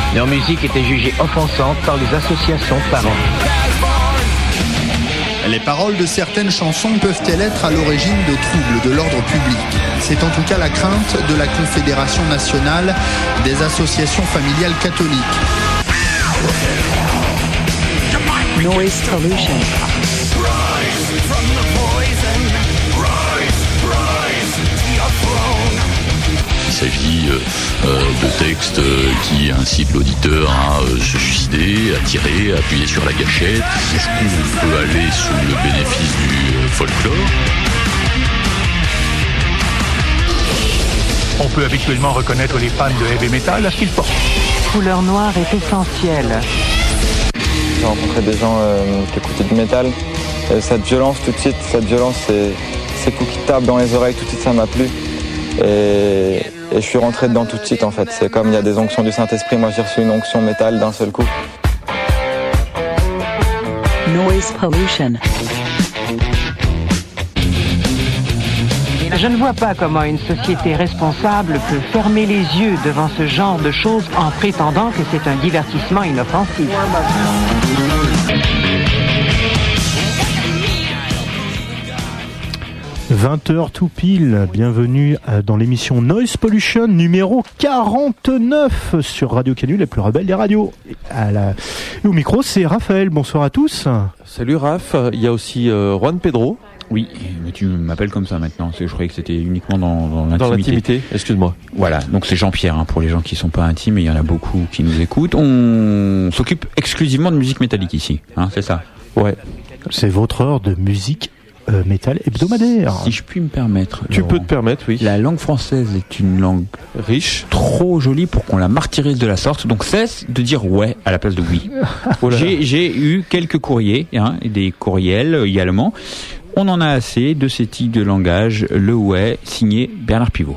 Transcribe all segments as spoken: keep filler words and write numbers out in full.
Leur musique était jugée offensante par les associations de parents. Les paroles de certaines chansons peuvent-elles être à l'origine de troubles de l'ordre public ? C'est en tout cas la crainte de la Confédération nationale des associations familiales catholiques. Noise pollution. Il s'agit euh, de textes euh, qui incitent l'auditeur à euh, se suicider, à tirer, à appuyer sur la gâchette. Est-ce qu'on peut aller sous le bénéfice du euh, folklore ? On peut habituellement reconnaître les fans de heavy metal à ce qu'ils portent. Couleur noire est essentielle. J'ai rencontré des gens euh, qui écoutaient du métal. Et cette violence, tout de suite, cette violence, c'est, ces coups qui tapent dans les oreilles, tout de suite, ça m'a plu. Et, et je suis rentré dedans tout de suite, en fait. C'est comme il y a des onctions du Saint-Esprit, moi j'ai reçu une onction métal d'un seul coup. Noise pollution. Je ne vois pas comment une société responsable peut fermer les yeux devant ce genre de choses en prétendant que c'est un divertissement inoffensif. vingt heures tout pile, bienvenue dans l'émission Noise Pollution numéro quarante-neuf sur Radio Canu, la plus rebelle des radios. À la... Et au micro, c'est Raphaël, bonsoir à tous. Salut Raph, il y a aussi euh, Juan Pedro. Oui, mais tu m'appelles comme ça maintenant, je croyais que c'était uniquement dans, dans l'intimité. Dans l'intimité, excuse-moi. Voilà, donc c'est Jean-Pierre, hein, pour les gens qui sont pas intimes, et il y en a beaucoup qui nous écoutent. On s'occupe exclusivement de musique métallique ici, hein, c'est ça ? Ouais. C'est votre heure de musique euh, métal hebdomadaire. Si je puis me permettre. Tu Laurent, peux te permettre, oui. La langue française est une langue riche, trop jolie pour qu'on la martyrise de la sorte, donc cesse de dire ouais à la place de oui. Oh j'ai, j'ai eu quelques courriers, hein, des courriels également. On en a assez de ces types de langage, le ouais, signé Bernard Pivot.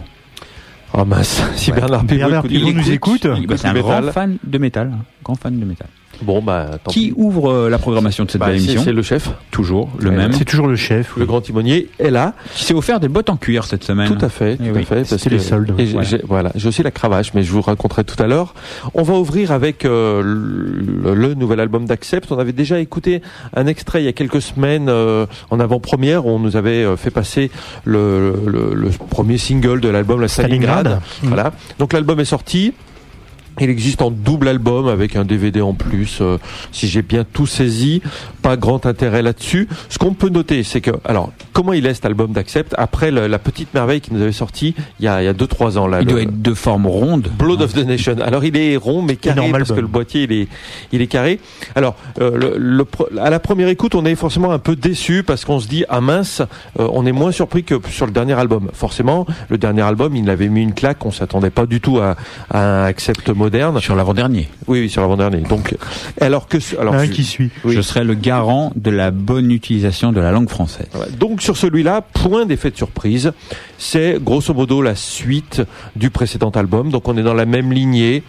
Oh mince, si ouais. Bernard Pivot, Bernard Pivot écoute, nous écoute, écoute bah, c'est un métal. grand fan de métal, hein, grand fan de métal. Bon bah, tant qui pis. ouvre euh, la programmation de cette bah, belle émission ? C'est le chef, toujours le et même. C'est toujours le chef, le oui. grand timonier est là. Qui s'est offert des bottes en cuir cette semaine. Tout à fait, tout et à oui. fait. C'était les soldes. Et j'ai, ouais. j'ai, voilà, j'ai aussi la cravache, mais je vous raconterai tout à l'heure. On va ouvrir avec euh, le, le nouvel album d'Accept. On avait déjà écouté un extrait il y a quelques semaines euh, en avant-première où on nous avait euh, fait passer le, le, le premier single de l'album, la Stalingrad. Stalingrad. Voilà. Donc l'album est sorti. Il existe en double album avec un D V D en plus, euh, si j'ai bien tout saisi, pas grand intérêt là-dessus. Ce qu'on peut noter, c'est que, alors, comment il est cet album d'Accept après le, la petite merveille qui nous avait sorti il y a, il y a deux trois ans là. Il le, doit être de forme ronde. Blood of the Nation. Alors il est rond mais carré parce album. que le boîtier il est, il est carré. Alors, euh, le, le, à la première écoute, on est forcément un peu déçu parce qu'on se dit ah mince, euh, on est moins surpris que sur le dernier album. Forcément, le dernier album, il avait mis une claque, on s'attendait pas du tout à, à un Accept moderne. Sur l'avant-dernier. Oui, oui, sur l'avant-dernier. Donc, alors que, alors, un je, qui suit. Oui. Je serai le garant de la bonne utilisation de la langue française. Donc, sur celui-là, point d'effet de surprise. C'est, grosso modo, la suite du précédent album. Donc, on est dans la même lignée.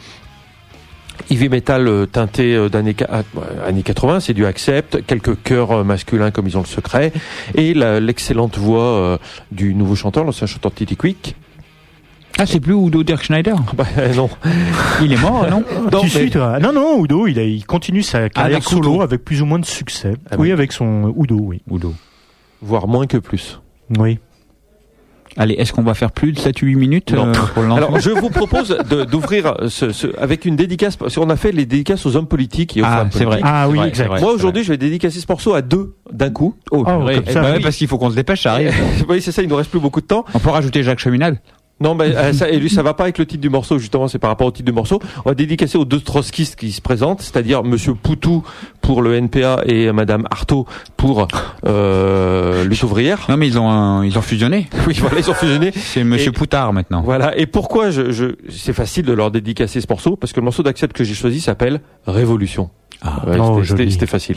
Heavy metal euh, teinté euh, d'années euh, années quatre-vingts, c'est du Accept, quelques chœurs euh, masculins comme ils ont le secret, et la, l'excellente voix euh, du nouveau chanteur, l'ancien chanteur de Titty Quick. Ah, c'est plus Udo Dirkschneider. Bah non. Il est mort, non? Non, tu mais... suis, toi. Non, non, Udo, il, a, il continue sa carrière avec solo Udo. avec plus ou moins de succès. Ah, oui, avec son Udo, oui. Udo. Voire moins que plus. Oui. Allez, est-ce qu'on va faire plus de sept huit minutes non. euh, pour le lancement? Alors, je vous propose de, d'ouvrir ce, ce, avec une dédicace, parce qu'on a fait les dédicaces aux hommes politiques et aux ah, femmes c'est politiques. Vrai. Ah oui, vrai, exact. vrai, Moi, aujourd'hui, je vais dédicacer ce morceau à deux d'un coup. Oh, oh vrai. Comme ça, bah, oui. ouais, parce qu'il faut qu'on se dépêche, ça arrive. Oui, c'est ça, il nous reste plus beaucoup de temps. On peut rajouter Jacques Cheminade? Non, mais euh, ça, et lui, ça va pas avec le titre du morceau, justement, c'est par rapport au titre du morceau. On va dédicacer aux deux trotskistes qui se présentent, c'est-à-dire Monsieur Poutou pour le N P A et Madame Artaud pour euh, lutte ouvrière. Non, mais ils ont un, ils ont fusionné. Oui, voilà, ils ont fusionné. C'est Monsieur et, Poutard maintenant. Voilà. Et pourquoi je, je, c'est facile de leur dédicacer ce morceau, parce que le morceau d'Accept que j'ai choisi s'appelle Révolution. Ah, ouais, oh, c'était, c'était, c'était facile.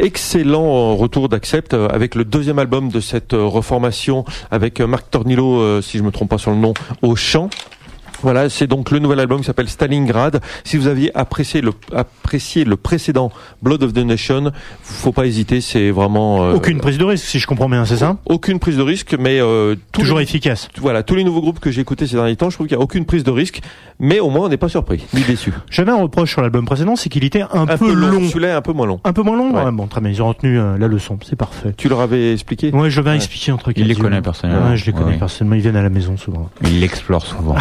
excellent retour d'Accept avec le deuxième album de cette reformation avec Marc Tornillo, si je me trompe pas sur le nom, au chant. Voilà, c'est donc le nouvel album qui s'appelle Stalingrad. Si vous aviez apprécié le, apprécié le précédent Blood of the Nation, faut pas hésiter, c'est vraiment... Euh, aucune prise de risque, si je comprends bien, c'est ça ? Aucune prise de risque, mais... Euh, toujours les, efficace. Voilà, tous les nouveaux groupes que j'ai écoutés ces derniers temps, je trouve qu'il n'y a aucune prise de risque, mais au moins on n'est pas surpris, ni déçu. J'avais un reproche sur l'album précédent, c'est qu'il était un, un peu, peu long. long. Celui-là est un peu moins long. Un peu moins long ouais. ouais, bon, très bien, ils ont retenu euh, la leçon, c'est parfait. Tu leur avais expliqué ? Ouais, je l'avais ouais. expliqué entre Il les connaît personnellement. Ouais, je les connais ouais. personnellement, ils viennent à la maison souvent. Ils l'explorent souvent.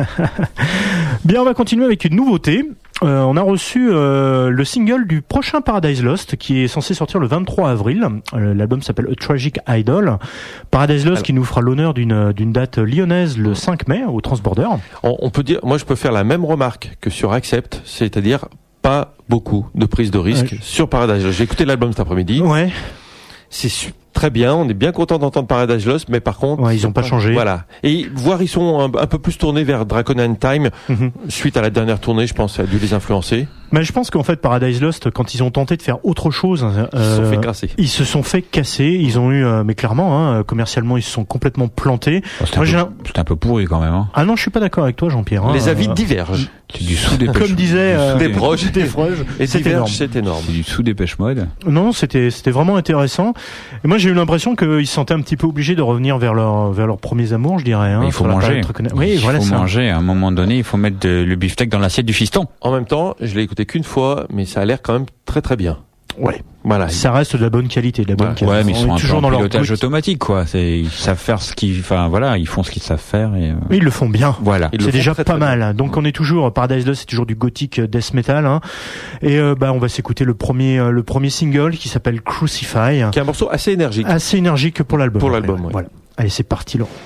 Bien, on va continuer avec une nouveauté. Euh, on a reçu euh, le single du prochain Paradise Lost qui est censé sortir le vingt-trois avril. Euh, l'album s'appelle A Tragic Idol. Paradise Lost Alors, qui nous fera l'honneur d'une d'une date lyonnaise le cinq mai au Transborder. On, on peut dire, moi je peux faire la même remarque que sur Accept, c'est-à-dire pas beaucoup de prise de risque ouais. sur Paradise Lost. J'ai écouté l'album cet après-midi. Ouais. C'est su- très bien, on est bien content d'entendre Paradise Lost, mais par contre... Ouais, ils n'ont pas changé. Voilà. Et voir, ils sont un, un peu plus tournés vers Dragon and Time, mm-hmm. suite à la dernière tournée, je pense, ça a dû les influencer. Mais je pense qu'en fait, Paradise Lost, quand ils ont tenté de faire autre chose, euh, ils se sont fait casser. Ils se sont fait casser. Ils ont eu, euh, mais clairement, hein, commercialement, ils se sont complètement plantés. Oh, c'était, Moi, un peu, c'était un peu pourri quand même. Hein. Ah non, je suis pas d'accord avec toi, Jean-Pierre. Hein, Les avis euh, divergent. C'est du sous-dépêche. Comme disait euh, des proches, des proches. Et c'est diverge, énorme. c'est énorme. C'est du sous-dépêche mode. Non, c'était c'était vraiment intéressant. Et moi, j'ai eu l'impression qu'ils se sentaient un petit peu obligés de revenir vers leur vers leurs premiers amours, je dirais. Hein, il faut manger. Oui, il voilà faut ça. manger. À un moment donné, il faut mettre de, le beefsteak dans l'assiette du fiston. En même temps, je l'ai écouté qu'une fois, mais ça a l'air quand même très très bien. Ouais. Voilà. Ça reste de la bonne qualité, de la bonne ouais, qualité. Ouais, mais ils sont un toujours peu dans en leur pilotage but. automatique, quoi. C'est, ils savent faire ce qu'ils, enfin, voilà, ils font ce qu'ils savent faire et. Euh... Ils le font bien. Voilà. Ils c'est déjà très, pas très mal. Bien. Donc on est toujours Paradise Lost, c'est toujours du gothic death metal. Hein. Et euh, bah on va s'écouter le premier, euh, le premier single qui s'appelle Crucify. Qui est un morceau assez énergique. Assez énergique pour l'album. Pour l'album. Ouais. Voilà. Allez, c'est parti, Laurent.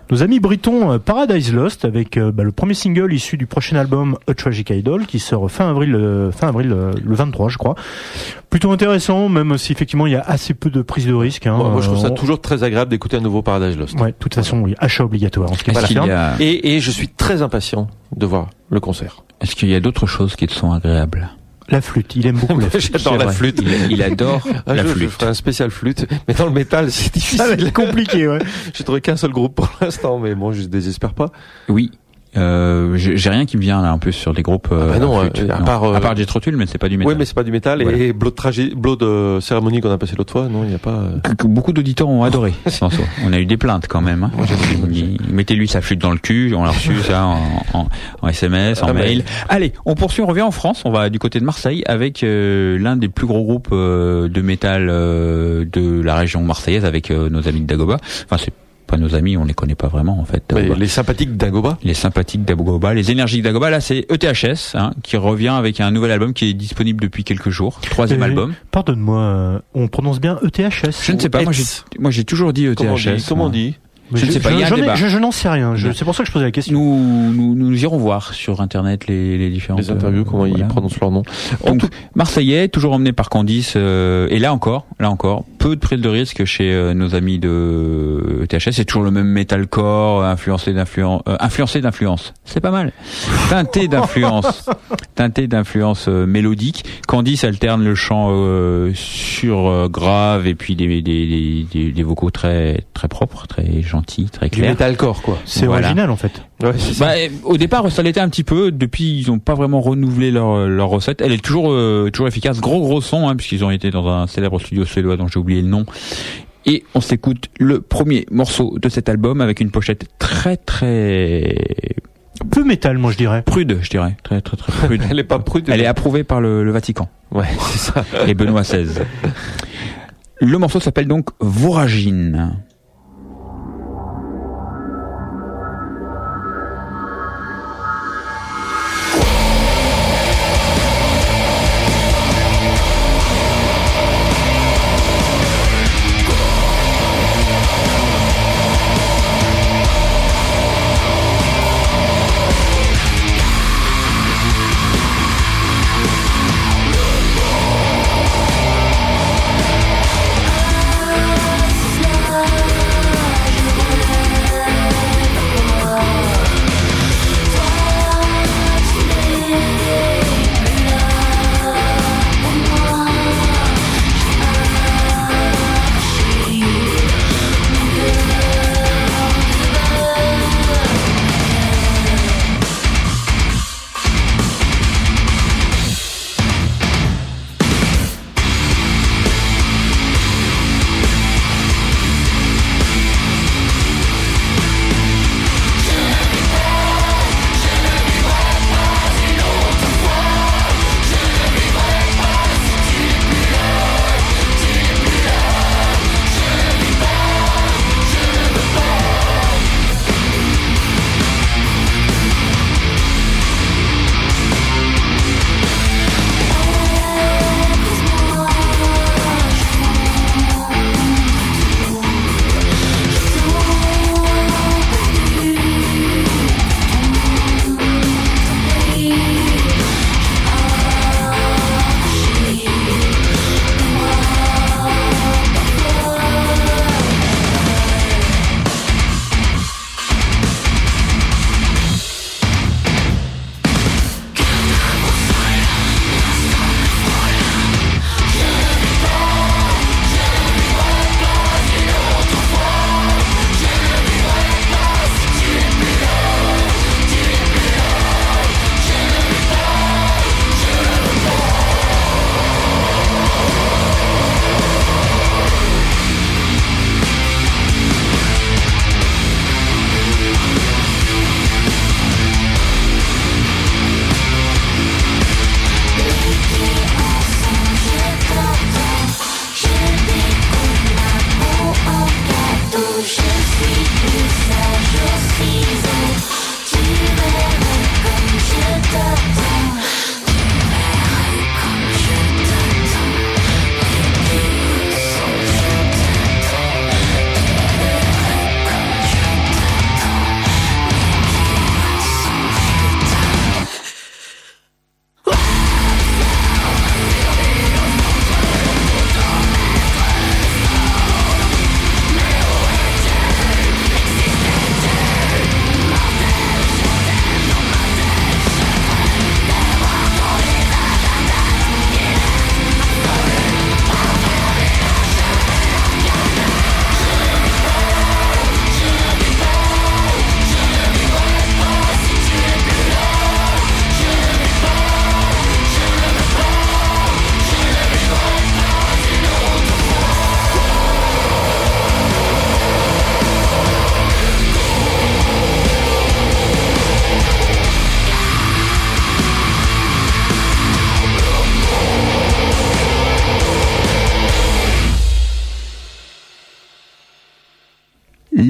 Nos amis britons euh, Paradise Lost avec euh, bah, le premier single issu du prochain album A Tragic Idol qui sort fin avril, euh, fin avril euh, le vingt-trois je crois. Plutôt intéressant, même si effectivement il y a assez peu de prise de risque. Hein. Moi, moi je trouve ça on... toujours très agréable d'écouter un nouveau Paradise Lost. Ouais, de toute façon, oui, achat obligatoire en ce qui Est-ce qu'il y a... et, et je suis très impatient de voir le concert. Est-ce qu'il y a d'autres choses qui te sont agréables? La flûte, il aime beaucoup la flûte. J'adore la flûte. Il, il adore un la jour, flûte. Je ferai un spécial flûte, mais dans le métal, c'est difficile. Ça va être compliqué, ouais. J'ai trouvé qu'un seul groupe pour l'instant, mais bon, je désespère pas. Oui. Euh, j'ai, j'ai rien qui me vient là en plus sur des groupes. Euh, ah bah non, flûte, euh, à non. part euh, à part Jethro Tull, mais c'est pas du métal. Oui, mais c'est pas du métal. Voilà. Et Blood Tragé, Blood euh, Cérémonie qu'on a passé l'autre fois, non, il y a pas. Euh... Que, que beaucoup d'auditeurs ont adoré. On a eu des plaintes quand même. Hein. Moi, il, mettez-lui sa flûte dans le cul. On l'a reçu ça en, en, en S M S, en ah mail. Mais... Allez, on poursuit. On revient en France. On va du côté de Marseille avec euh, l'un des plus gros groupes euh, de métal euh, de la région marseillaise avec euh, nos amis de Dagoba. Enfin, c'est pas nos amis, on les connaît pas vraiment en fait. Mais les sympathiques d'Dagoba. Les sympathiques d'Dagoba, les énergiques d'Dagoba. Là, c'est E T H S hein, qui revient avec un nouvel album qui est disponible depuis quelques jours. Troisième euh, album. Pardonne-moi, euh, on prononce bien E T H S. Je ne sais pas. Moi, j'ai, moi, j'ai toujours dit E T H S. Comment on dit? Je, je ne sais pas, il y a un débat. Je, je n'en sais rien. Je, c'est pour ça que je posais la question. Nous, nous, nous irons voir sur Internet les, les différentes les interviews, comment euh, ils voilà. prononcent leur nom. Donc, tout... Marseillais, toujours emmené par Candice, euh, et là encore, là encore, peu de prise de risque chez euh, nos amis de E T H S. C'est toujours le même metalcore, influencé d'influence, euh, influencé d'influence. C'est pas mal. Teinté d'influence, teinté d'influence euh, mélodique. Candice alterne le chant euh, sur euh, grave et puis des, des, des, des, des vocaux très, très propres, très gentils. Gentil, très clair. Du metalcore quoi. C'est voilà. Original en fait. Ouais, c'est ça. Bah, au départ ça l'était un petit peu. Depuis ils n'ont pas vraiment renouvelé leur leur recette. Elle est toujours euh, toujours efficace. Gros gros son hein, puisqu'ils ont été dans un célèbre studio suédois dont j'ai oublié le nom. Et on s'écoute le premier morceau de cet album avec une pochette très très peu métal moi je dirais. Prude je dirais. Très très très prude. Elle est pas prude. Elle est approuvée par le, le Vatican. Ouais c'est ça. Et Benoît seize. Le morceau s'appelle donc Voragine. Love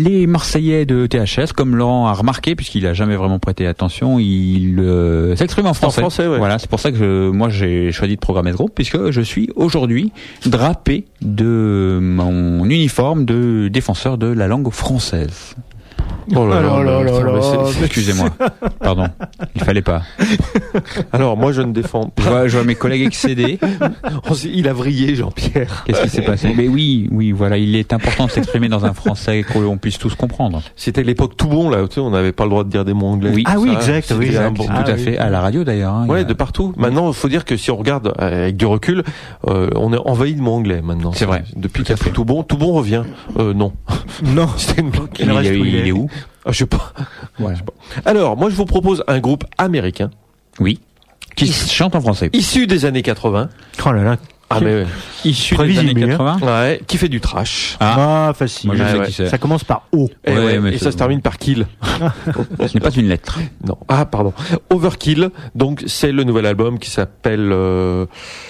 les Marseillais de T H S, comme Laurent a remarqué, puisqu'il a jamais vraiment prêté attention, il euh, s'exprime en français. En français, ouais. Voilà, c'est pour ça que je, moi j'ai choisi de programmer ce groupe, puisque je suis aujourd'hui drapé de mon uniforme de défenseur de la langue française. Oh là là, là, là, là, c'est, excusez-moi. Pardon. Il fallait pas. Alors, moi, je ne défends pas. Je vois, je vois mes collègues excédés. Il a vrillé, Jean-Pierre. Qu'est-ce qui s'est passé? Mais oui, oui, voilà. Il est important de s'exprimer dans un français qu'on puisse tous comprendre. C'était l'époque tout bon, là. Tu sais, on n'avait pas le droit de dire des mots anglais. Oui. Ah oui, exact. Oui, exact. Bon, ah, tout à oui. fait. À la radio, d'ailleurs. Hein, ouais, a... de partout. Maintenant, il faut dire que si on regarde avec du recul, euh, on est envahi de mots anglais, maintenant. C'est vrai. Depuis qu'il y a fait tout bon, tout bon revient. Euh, non. Non. C'était une blague. Il, il, il, il est où? Ah, je sais pas. Voilà. Je sais pas. Alors, moi, je vous propose un groupe américain. Oui. Qui chante en français. Issu des années quatre-vingts. Oh là là. Ah, mais ouais. Issu des années quatre-vingts. Ouais. Qui fait du trash. Ah, ah facile. Moi, je ouais, sais ouais. qui c'est. Ça commence par O. Et, ouais, ouais, mais et ça se termine par kill. Ce n'est pas une lettre. Non. Ah, pardon. Overkill. Donc, c'est le nouvel album qui s'appelle, euh,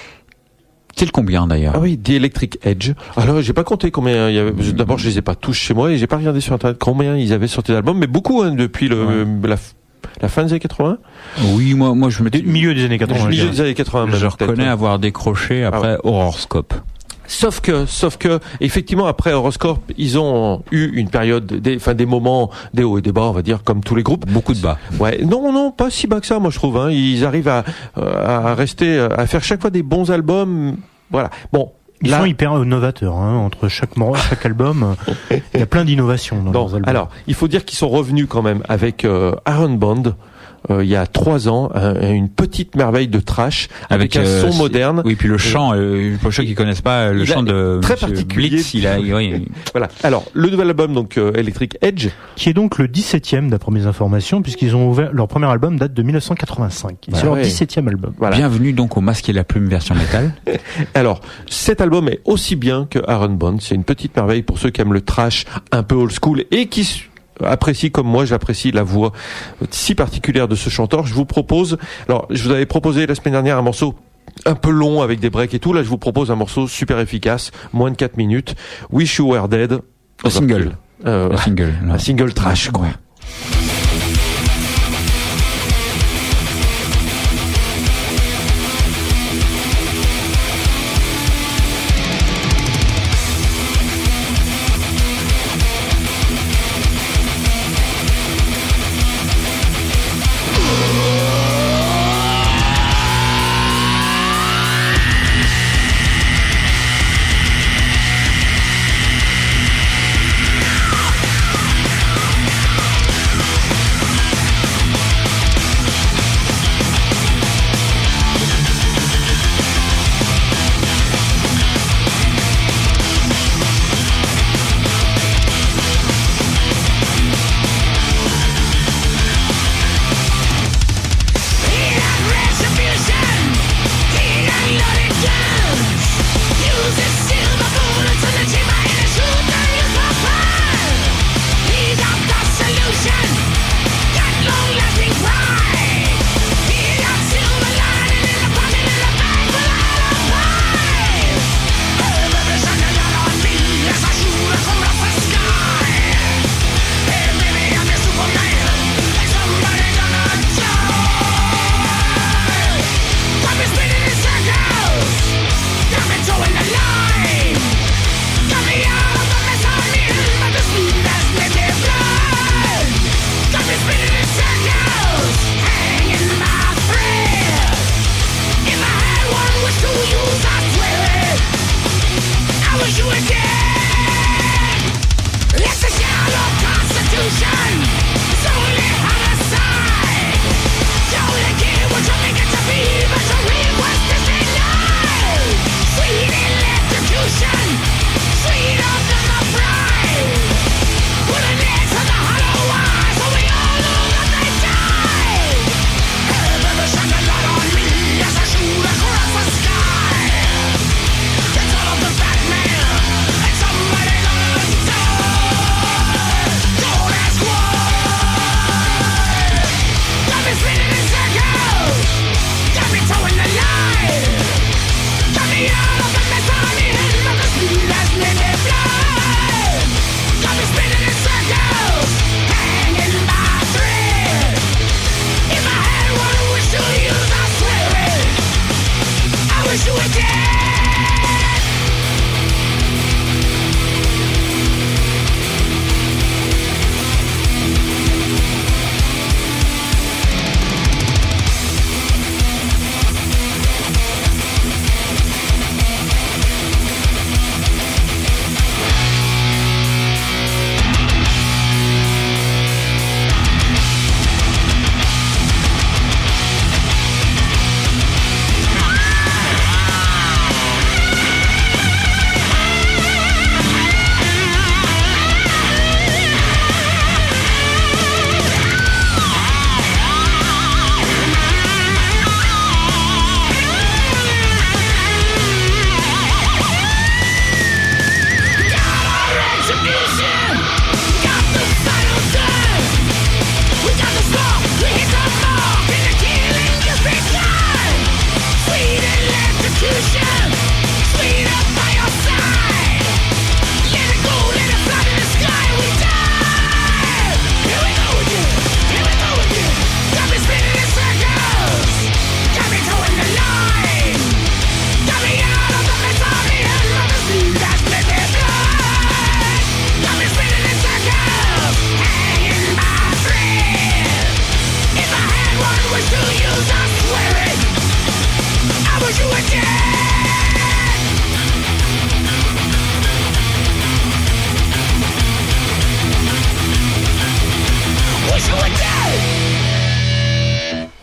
C'est le combien d'ailleurs? Ah oui, The Electric Edge. Alors, j'ai pas compté combien il y avait. D'abord, je les ai pas tous chez moi et j'ai pas regardé sur internet combien ils avaient sorti d'albums, mais beaucoup hein, depuis le ouais. la, la fin des années quatre-vingts. Oui, moi, moi, je me dis milieu des années quatre-vingts. Milieu des années quatre-vingts. Je reconnais avoir décroché après ah ouais. Horoscope. Sauf que, sauf que, effectivement, après Horoscope, ils ont eu une période, des, enfin, des moments, des hauts et des bas, on va dire, comme tous les groupes. Beaucoup de bas. Ouais. Non, non, pas si bas que ça, moi, je trouve, hein. Ils arrivent à, à rester, à faire chaque fois des bons albums. Voilà. Bon. Ils là, sont hyper novateurs, hein. Entre chaque, chaque album, il y a plein d'innovations dans non, leurs albums. Alors, il faut dire qu'ils sont revenus quand même avec euh, Aaron Bond. Euh, il y a trois ans, un, une petite merveille de trash avec, avec un euh, son moderne. Oui, puis le chant, euh, pour ceux qui connaissent pas, le chant de très Monsieur particulier. Blitz, il a, oui. Voilà. Alors, le nouvel album, donc euh, Electric Edge, qui est donc le dix-septième d'après mes informations, puisqu'ils ont ouvert leur premier album date de mille neuf cent quatre-vingt-cinq. C'est ah leur ouais. dix-septième album. Voilà. Bienvenue donc au Masque et la Plume version métal. Alors, cet album est aussi bien que Aaron Bond. C'est une petite merveille pour ceux qui aiment le trash un peu old school et qui apprécie comme moi, j'apprécie la voix si particulière de ce chanteur. Je vous propose, alors je vous avais proposé la semaine dernière un morceau un peu long avec des breaks et tout. Là, je vous propose un morceau super efficace, moins de quatre minutes. Wish You Were Dead. Un single. Euh, un single. Un non. single trash, quoi.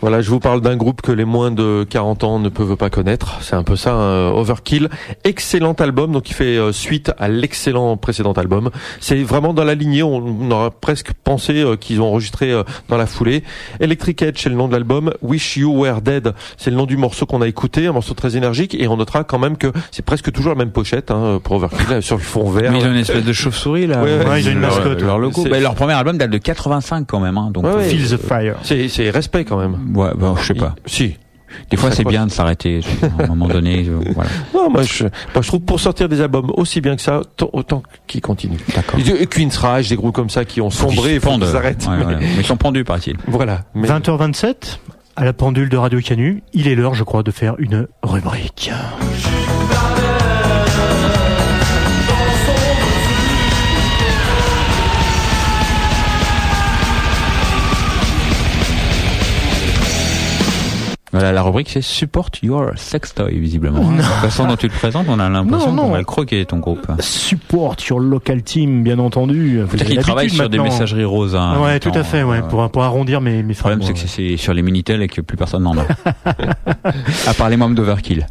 Voilà, je vous parle d'un groupe que les moins de quarante ans ne peuvent pas connaître. C'est un peu ça, hein, Overkill. Excellent album, donc il fait euh, suite à l'excellent précédent album. C'est vraiment dans la lignée, on, on aurait presque pensé euh, qu'ils ont enregistré euh, dans la foulée. Electric Edge, c'est le nom de l'album. Wish You Were Dead, c'est le nom du morceau qu'on a écouté, un morceau très énergique, et on notera quand même que c'est presque toujours la même pochette, hein, pour Overkill, sur le fond vert. Mais ils ont une espèce de chauve-souris là. Ouais, ouais, ouais, ils ont une mascotte. Leur, leur logo. Bah, leur premier album date de quatre-vingt-cinq quand même, hein, donc. Ouais, ouais. Feel the Fire. C'est, c'est respect quand même. Ouais, bon, je sais pas. Il, si. Des fois, c'est bien de s'arrêter à un moment donné. Euh, voilà. Non, moi je, moi je trouve pour sortir des albums aussi bien que ça, t- autant qu'ils continuent. D'accord. Et Queen's Rage, des groupes comme ça qui ont sombré, il faut qu'ils arrêtent. Ouais, mais... ouais. mais ils sont pendus, paraît-il. Voilà. Mais... vingt heures vingt-sept, à la pendule de Radio Canu, il est l'heure, je crois, de faire une rubrique. Voilà, la rubrique c'est Support Your Sextoy, visiblement. Non. De la façon dont tu le présentes, on a l'impression Non, non. qu'on va le croquer, ton groupe. Support your local team, bien entendu. Vous Peut-être avez qu'il travaille l'habitude sur des maintenant. messageries roses. Hein, Ouais, temps, tout à fait, ouais, euh, pour, pour arrondir mes, mes Le problème, fins de c'est que mois, c'est sur les Minitel et que plus personne n'en a. À part les membres d'Overkill.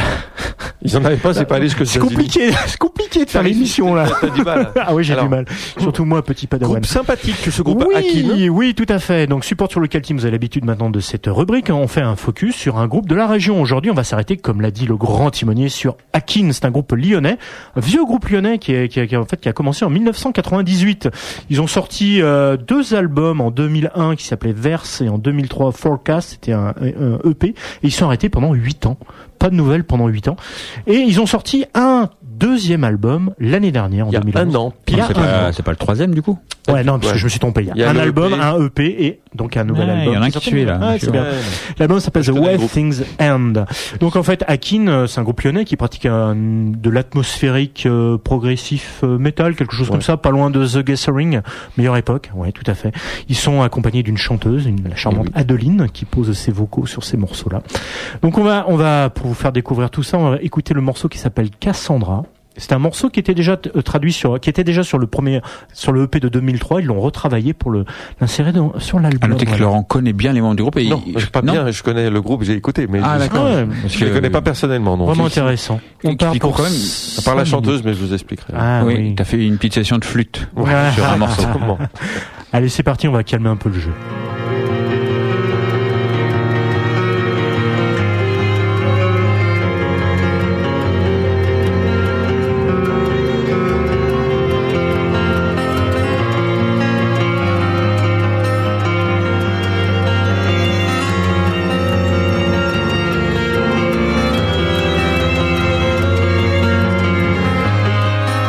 Ils en avaient pas, c'est pas allé jusque C'est compliqué, c'est compliqué de faire l'émission là. T'as du mal. Ah oui, j'ai Alors, du mal. Surtout moi, petit padawan. Groupe sympathique que ce groupe Oui, Akin. oui, tout à fait. Donc, support sur lequel team, vous avez l'habitude maintenant de cette rubrique. On fait un focus sur un groupe de la région. Aujourd'hui, on va s'arrêter, comme l'a dit le grand timonier, sur Akin. C'est un groupe lyonnais, un vieux groupe lyonnais qui, est, qui, a, qui a, en fait, qui a commencé en dix-neuf cent quatre-vingt-dix-huit. Ils ont sorti euh, deux albums en deux mille un qui s'appelaient Verse et en deux mille trois Forecast. C'était un, un E P. Et ils sont arrêtés pendant huit ans. Pas de nouvelles pendant huit ans. Et ils ont sorti un deuxième album l'année dernière, en Il y a deux mille onze. un an. Il y a C'est un pas, an. c'est pas le troisième, du coup? Ouais, non, parce Ouais. que je me suis trompé. Il y a, Il y a un le album, E P. un E P et donc un nouvel Ouais, album. il y en a un qui qui suit, là. Ouais, c'est bien. Ouais. L'album s'appelle The Je connais le Way groupe. Things End. Donc en fait, Akin, euh, c'est un groupe lyonnais qui pratique un, de l'atmosphérique euh, progressif euh, metal, quelque chose Ouais. comme ça, pas loin de The Gathering, meilleure époque. Ouais, tout à fait. Ils sont accompagnés d'une chanteuse, une, la charmante Eh oui. Adeline, qui pose ses vocaux sur ces morceaux-là. Donc on va, on va pour vous faire découvrir tout ça, on va écouter le morceau qui s'appelle Cassandra. C'est un morceau qui était déjà euh, traduit sur, qui était déjà sur le premier, sur le E P de deux mille trois. Ils l'ont retravaillé pour le l'insérer dans, sur À l'album. noter que Voilà. Laurent connaît bien les membres du groupe et Non, il- je pas non bien, je connais le groupe, j'ai écouté, mais Ah, je, d'accord. Ouais, Parce je les que- connais pas personnellement, non. Vraiment Si, si. intéressant. On part Expliquons pour quand même. À part la cinq chanteuse, mais je vous expliquerai. Ah oui. Oui, t'as fait une petite session de flûte Ouais. sur un morceau. Comment Allez, c'est parti, on va calmer un peu le jeu.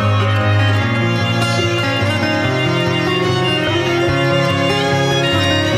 Cassandra,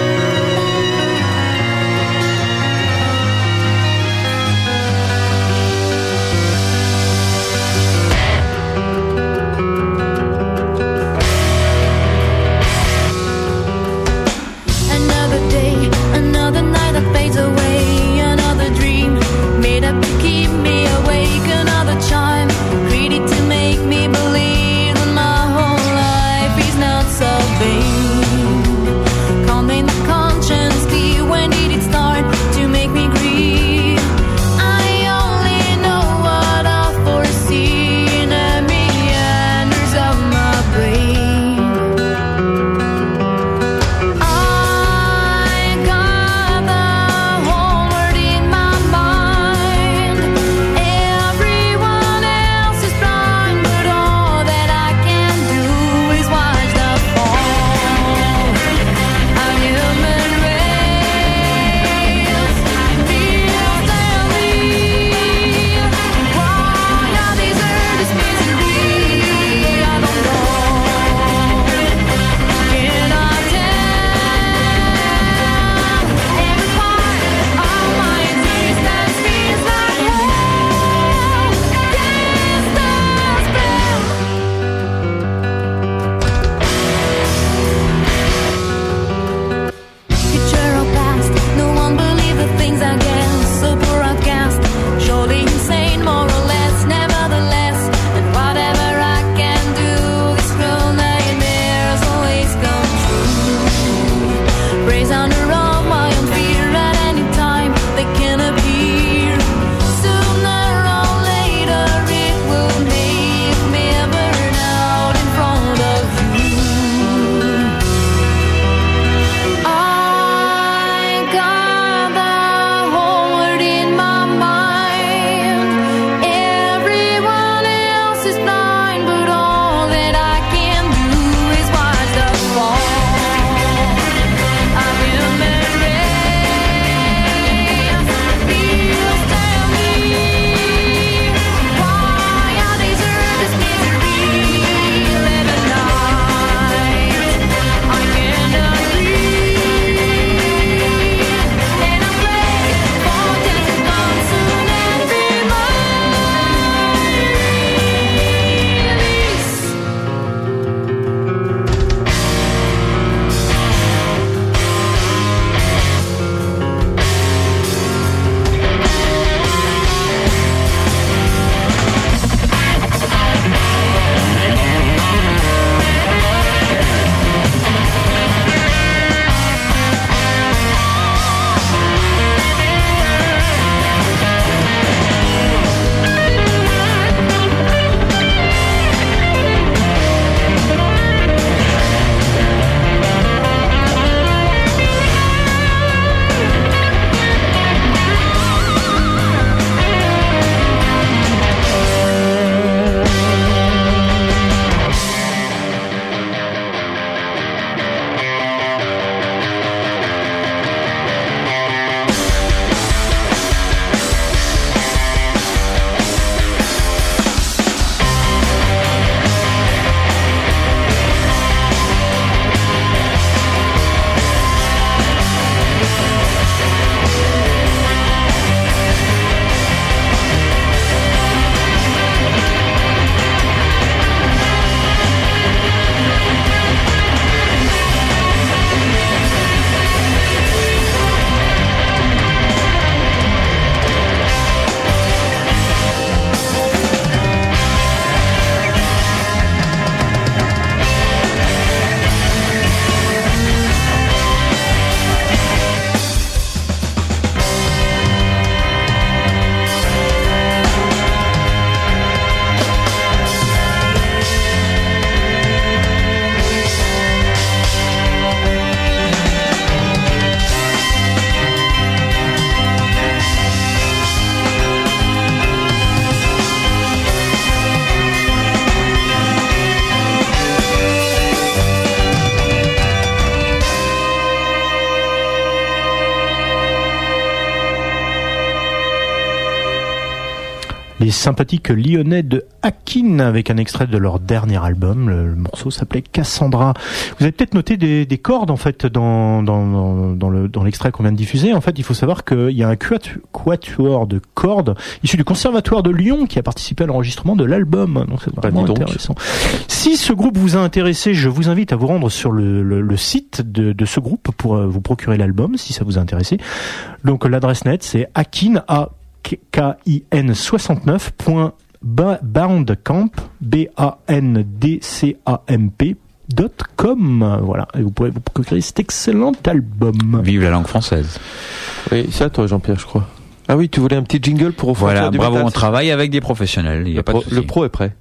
les sympathiques lyonnais de Akin avec un extrait de leur dernier album. Le, le morceau s'appelait Cassandra. Vous avez peut-être noté des, des cordes en fait dans dans dans, dans le dans l'extrait qu'on vient de diffuser. En fait, il faut savoir qu'il y a un quatuor de cordes issu du Conservatoire de Lyon qui a participé à l'enregistrement de l'album. Donc c'est vraiment bah, intéressant. Si ce groupe vous a intéressé, je vous invite à vous rendre sur le, le, le site de, de ce groupe pour euh, vous procurer l'album si ça vous a intéressé. Donc l'adresse net c'est akin a k i n soixante-neuf point bandcamp b a n d c a m p dot com. Voilà, et vous pourrez vous procurer cet excellent album. Vive la langue française. Oui, c'est à toi Jean-Pierre, je crois. Ah oui, tu voulais un petit jingle pour au Voilà, du bravo, métal, on travaille avec des professionnels. Il y a le, pas pro, de souci. Le pro est prêt.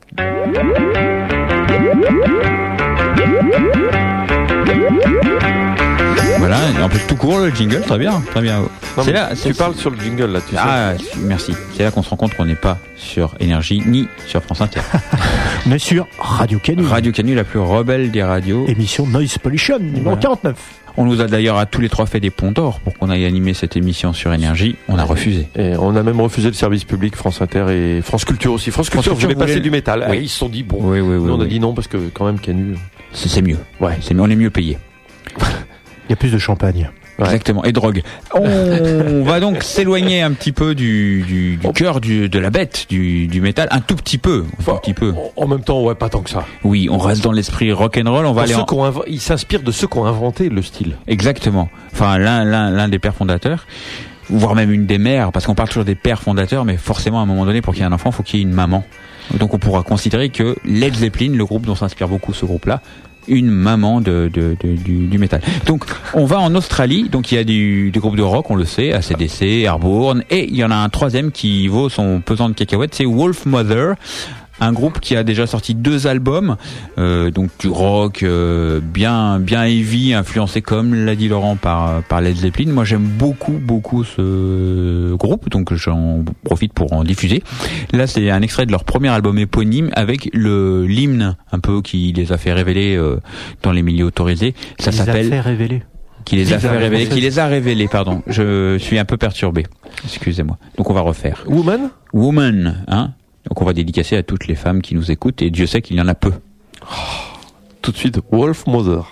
Voilà, en plus tout court le jingle, très bien, très bien. Non, c'est là, tu c'est... parles sur le jingle là, tu ah, sais. Ah, merci. C'est là qu'on se rend compte qu'on n'est pas sur Énergie ni sur France Inter. On est sur Radio Canu. Radio Canu, la plus rebelle des radios. Émission Noise Pollution, numéro voilà. quarante-neuf. On nous a d'ailleurs à tous les trois fait des ponts d'or pour qu'on aille animer cette émission sur Énergie. On a refusé. Et on a même refusé le service public France Inter et France Culture aussi. France Culture, je voulais passer du métal. Oui. Ah, ils se sont dit bon. Oui, oui, oui, nous on oui. a dit non parce que quand même Canu. C'est, c'est mieux. Ouais. C'est mieux. On est mieux payé. Il y a plus de champagne. Ouais. Exactement, et drogue. On va donc s'éloigner un petit peu du, du, du cœur du, de la bête, du, du métal, un tout petit peu, un enfin, tout petit peu. En même temps, ouais, pas tant que ça. Oui, on reste dans l'esprit rock'n'roll. On va aller. En... Inv... Il s'inspire de ceux qui ont inventé le style. Exactement. Enfin, l'un, l'un, l'un des pères fondateurs, voire même une des mères, parce qu'on parle toujours des pères fondateurs, mais forcément, à un moment donné, pour qu'il y ait un enfant, il faut qu'il y ait une maman. Donc, on pourra considérer que Led Zeppelin, le groupe dont s'inspire beaucoup ce groupe-là, une maman de, de, de, du, du métal. Donc, on va en Australie. Donc, il y a du, du groupe de rock, on le sait, A C D C, Airborne, et il y en a un troisième qui vaut son pesant de cacahuètes, c'est Wolfmother. Un groupe qui a déjà sorti deux albums, euh, donc du rock euh, bien bien heavy, influencé comme l'a dit Laurent par par Led Zeppelin. Moi j'aime beaucoup beaucoup ce groupe, donc j'en profite pour en diffuser. Là c'est un extrait de leur premier album éponyme avec le l'hymne un peu qui les a fait révéler euh, dans les milieux autorisés. Ça qui s'appelle. Les a fait révéler. Qui les a fait révéler, qui les a révélés, pardon. Je suis un peu perturbé. Excusez-moi. Donc on va refaire. Woman. Woman, hein. Donc on va dédicacer à toutes les femmes qui nous écoutent et Dieu sait qu'il y en a peu. Oh, tout de suite, Wolfmother.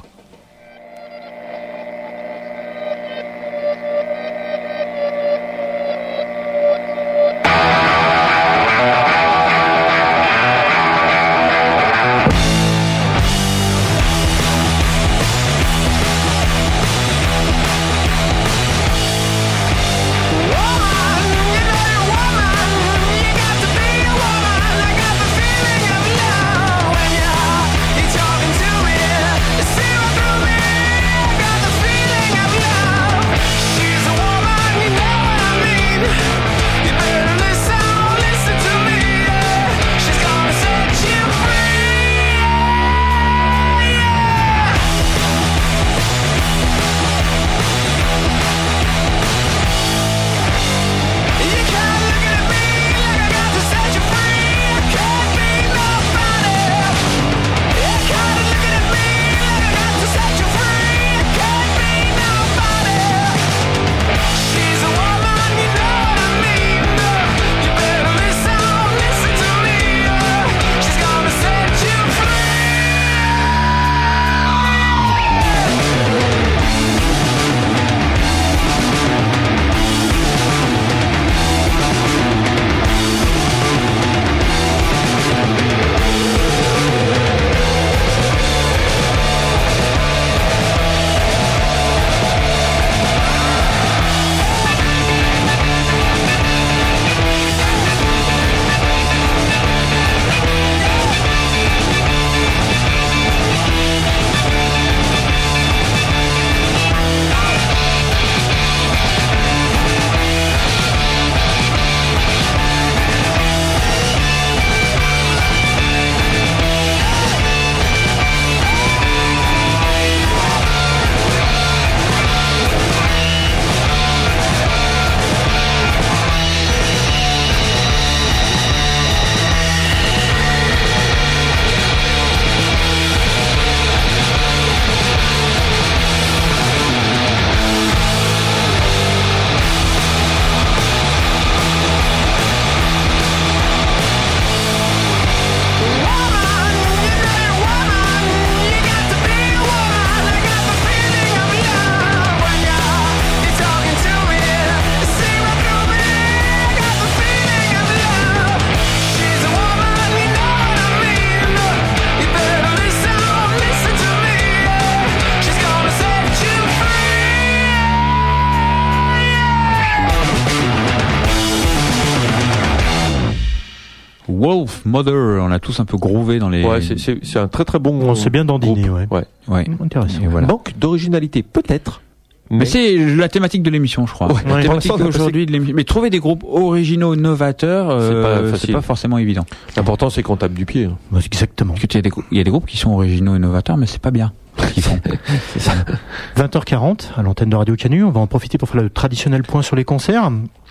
Zero Wolf Mother, on a tous un peu groové dans les... Ouais, c'est, c'est, c'est un très très bon On s'est bien dandiné, ouais. ouais. Ouais. Intéressant. Et voilà. Manque d'originalité, peut-être. Mais, mais c'est la thématique de l'émission, je crois. Ouais, la ouais. thématique Passé... aujourd'hui de l'émission. Mais trouver des groupes originaux, novateurs, euh, c'est, pas c'est pas forcément évident. L'important, c'est qu'on tape du pied. Bah, exactement. Parce qu'il y a des, il y a des groupes qui sont originaux et novateurs, mais c'est pas bien. Qu'ils font. C'est ça. vingt heures quarante à l'antenne de Radio Canu. On va en profiter pour faire le traditionnel point sur les concerts.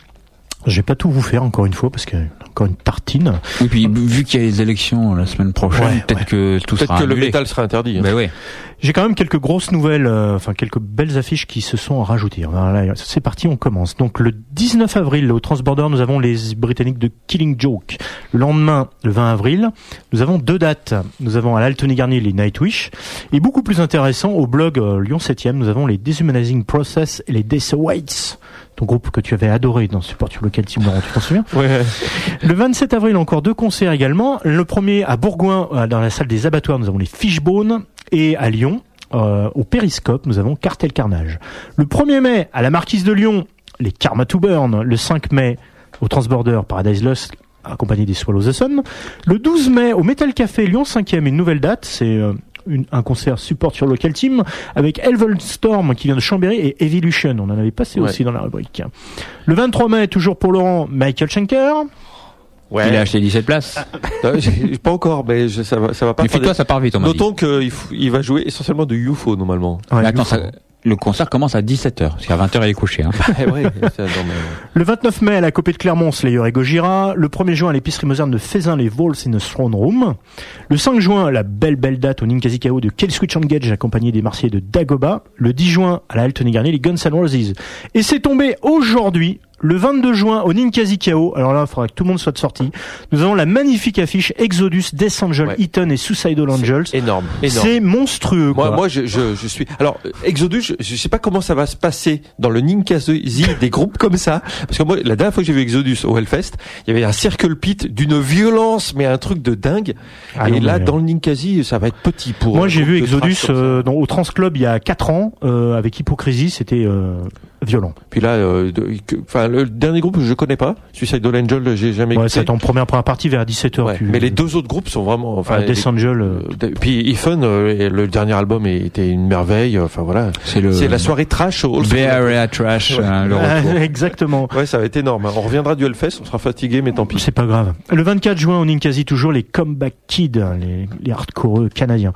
Je vais pas tout vous faire encore une fois parce que encore une tartine. Et puis vu qu'il y a les élections la semaine prochaine, ouais, peut-être ouais. que tout peut-être sera que annulé. Le métal sera interdit. Hein. Ben ouais. J'ai quand même quelques grosses nouvelles, euh, enfin quelques belles affiches qui se sont rajoutées. Voilà, c'est parti, on commence. Donc le dix-neuf avril au Transborder, nous avons les Britanniques de Killing Joke. Le lendemain, le vingt avril, nous avons deux dates. Nous avons à l'Altony Garnier les Nightwish et beaucoup plus intéressant au blog euh, Lyon septième, nous avons les Dehumanizing Process et les Death Awaits. Ton groupe que tu avais adoré dans Support Your Local Team, Laurent, tu t'en souviens? Ouais. Le vingt-sept avril, encore deux concerts également. Le premier à Bourgoin, dans la salle des Abattoirs, nous avons les Fishbone. Et à Lyon, euh, au Périscope, nous avons Cartel Carnage. Le premier mai, à la Marquise de Lyon, les Karma to Burn. Le cinq mai, au Transborder, Paradise Lost, accompagné des Swallow the Sun. Le douze mai, au Metal Café Lyon cinquième, une nouvelle date, c'est... Euh, Une, un concert Support Your Local Team avec Elvenstorm qui vient de Chambéry et Evolution. On en avait passé ouais. aussi dans la rubrique. Le vingt-trois mai, toujours pour Laurent, Michael Schenker. Ouais. Il a acheté dix-sept places. Non, j'ai, pas encore, mais je, ça va, ça va pas. Méfie-toi, ça part vite. On Notons qu'il il va jouer essentiellement de U F O normalement. Ouais, attends, ça, le concert commence à dix-sept heures, parce qu'à vingt heures il est couché. Hein. ouais, c'est le vingt-neuf mai à la Copée de Clermont, Slayer et Gojira. Le premier juin à l'épicerie moderne de Fézin, les Vols in a Throne Room. Le cinq juin, la belle belle date au Ninkasi K O de Killswitch Engage accompagné des Marseillais de Dagoba. Le dix juin à la Altony Garnier, les Guns N' Roses. Et c'est tombé aujourd'hui. Le vingt-deux juin au Ninkasi K O, alors là il faudra que tout le monde soit de sortie, nous avons la magnifique affiche Exodus, Death Angel, ouais. Eaton et Suicidal Angels. C'est énorme, énorme. C'est monstrueux. Moi, quoi. moi je, je, je suis... Alors, Exodus, je, je sais pas comment ça va se passer dans le Ninkasi des groupes comme ça, parce que moi, la dernière fois que j'ai vu Exodus au Hellfest, il y avait un Circle Pit d'une violence, mais un truc de dingue. Ah et non, là, mais... dans le Ninkasi, ça va être petit pour... Moi, j'ai vu Exodus euh, dans, au Trans Club il y a quatre ans, euh, avec Hypocrisie, c'était... Euh... violent. Puis là, euh, de, que, enfin, le dernier groupe je connais pas, Suicidal Angel, j'ai jamais ouais, écouté. C'est en première première partie vers dix-sept heures. Ouais, tu... Mais les deux autres groupes sont vraiment, enfin, ah, Death Angel. Euh... Euh, puis Ethan, euh, le dernier album était une merveille. Enfin voilà, c'est, le... c'est la soirée trash. Bay Area Trash. Ouais. Hein, le retour. Exactement. Ouais, ça va être énorme. On reviendra du Hellfest, on sera fatigué, mais tant pis. C'est pas grave. Le vingt-quatre juin au Ninkasi toujours les Comeback Kids, les, les hardcore canadiens.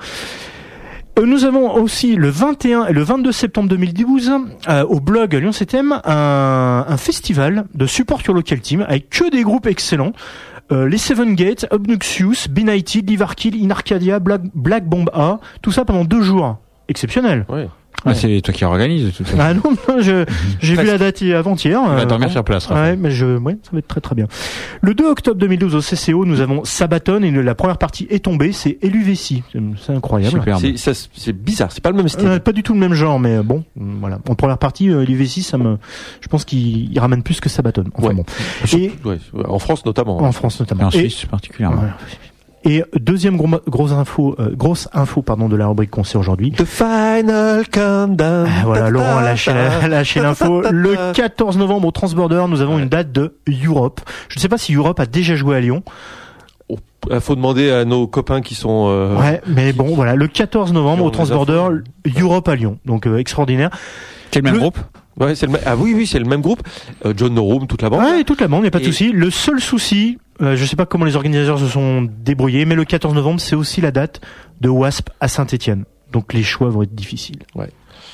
Nous avons aussi le vingt et un et le vingt-deux septembre deux mille douze euh, au blog Lyon septième un, un festival de Support Your Local Team avec que des groupes excellents. Euh, les Seven Gates, Obnoxious, Benighted, Liverkill, In Arcadia, Black, Black Bomb A, tout ça pendant deux jours. Exceptionnel. Ouais. Ah, ouais. C'est toi qui organise tout ça. Ah non, non je, j'ai vu la date avant-hier. On va euh, dormir sur place. Ouais, mais je, ouais, ça va être très très bien. Le deux octobre deux mille douze au C C O, nous avons Sabaton et la première partie est tombée, c'est Eluvessi. C'est, c'est incroyable. C'est, ça, c'est bizarre, c'est pas le même style. Euh, pas du tout le même genre, mais bon, voilà. En première partie, euh, Eluvessi, ça me, je pense qu'il il ramène plus que Sabaton. Enfin ouais. bon. Et, ouais, en France notamment. En France notamment. Et en Suisse et, particulièrement. Ouais. Et deuxième gros, grosse info, euh, grosse info pardon de la rubrique concert aujourd'hui. The Final Countdown. Ah, voilà, Laurent a lâché, a lâché l'info. Le quatorze novembre au Transborder, nous avons ouais. une date de Europe. Je ne sais pas si Europe a déjà joué à Lyon. Il oh, faut demander à nos copains qui sont. Euh... Ouais, mais bon, voilà, le quatorze novembre au Transborder, Europe à Lyon, donc euh, extraordinaire. C'est le même le... groupe. Ouais, c'est le même. Ah oui, oui, c'est le même groupe. Euh, John Norum, toute la bande. Ouais, toute la bande, y a pas de et... souci. Le seul souci. Euh, je sais pas comment les organisateurs se sont débrouillés, mais le quatorze novembre, c'est aussi la date de Wasp à Saint-Étienne. Donc les choix vont être difficiles. Ouais.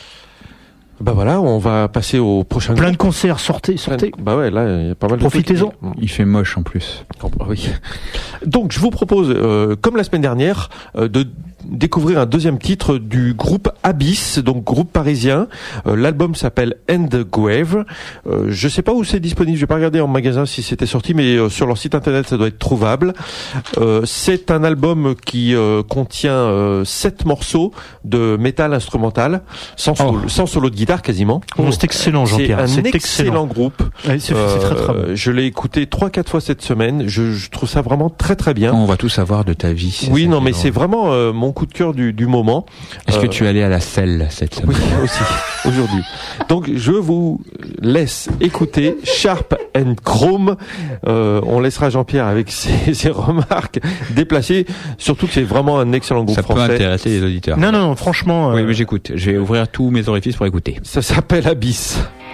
Bah voilà, on va passer au prochain. Plein groupe. de concerts, sortez, sortez. Bah ouais, là, il y a pas mal de Profitez-en. Trucs. Il fait moche en plus. Oh, bah oui. Donc, je vous propose, euh, comme la semaine dernière, euh, de découvrir un deuxième titre du groupe Abyss, donc groupe parisien. Euh, l'album s'appelle End Grave. Euh, je sais pas où c'est disponible. Je vais pas regarder en magasin si c'était sorti, mais euh, sur leur site internet, ça doit être trouvable. Euh, c'est un album qui euh, contient euh, sept morceaux de métal instrumental, sans solo, oh. sans solo de guitare. guitare quasiment. Oh, c'est excellent, Jean-Pierre. C'est un c'est excellent excellent. groupe. Ouais, c'est, c'est très, très bon. Euh, je l'ai écouté trois, quatre fois cette semaine. Je, je trouve ça vraiment très, très bien. On va tout savoir de ta vie. Oui, non, mais drôle. c'est vraiment euh, mon coup de cœur du, du moment. Est-ce euh, que tu es allé à la selle cette semaine? Oui, aussi, aujourd'hui. Donc, je vous laisse écouter Sharp and Chrome. Euh, on laissera Jean-Pierre avec ses, ses remarques déplacées. Surtout que c'est vraiment un excellent groupe Ça français. peut intéresser les auditeurs. Non, non, non, franchement. Oui, euh, mais j'écoute. Je vais ouvrir tous mes orifices pour écouter. Ça s'appelle Abyss.